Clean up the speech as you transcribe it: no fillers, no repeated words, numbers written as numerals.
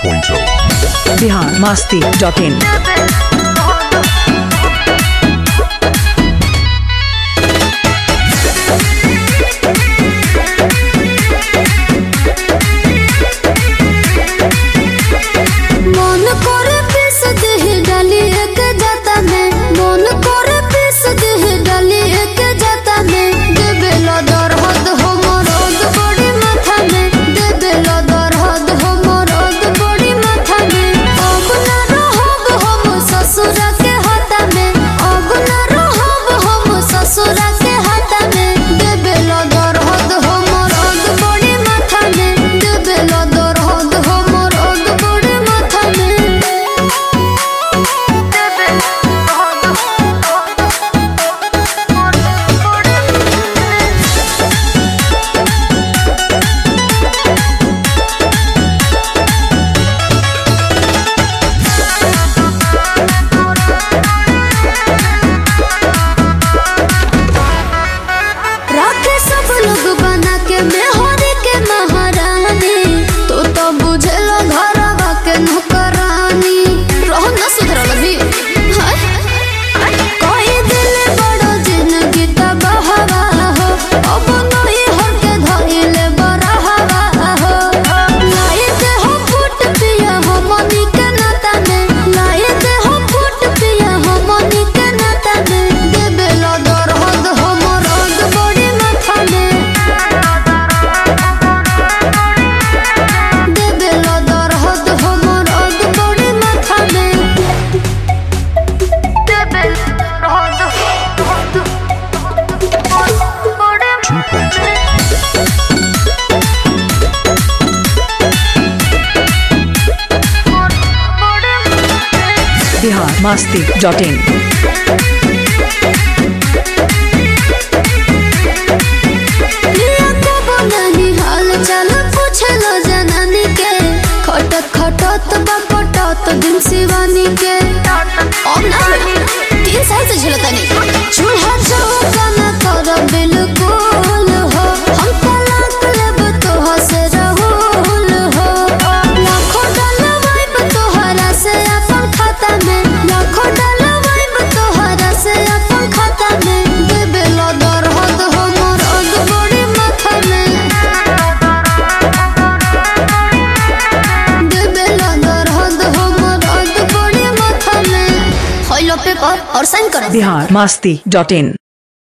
2.0 biharmasti.in biharmasti.in दिन शिवानी के तीन साल से झेलता नहीं चूल्हा चौका न कर बिल्कुल हो हम तलाक लेब तोहा से रहूल हो लाखों डलवाइब तोहरा से अपन खाता में लाखों डलवाइब तोहरा से अपन खाता में देबे लो दर्द हो मोर अद बड़ी माथा में देबे लो दर्द हो पेपर और साइन करो biharmasti.in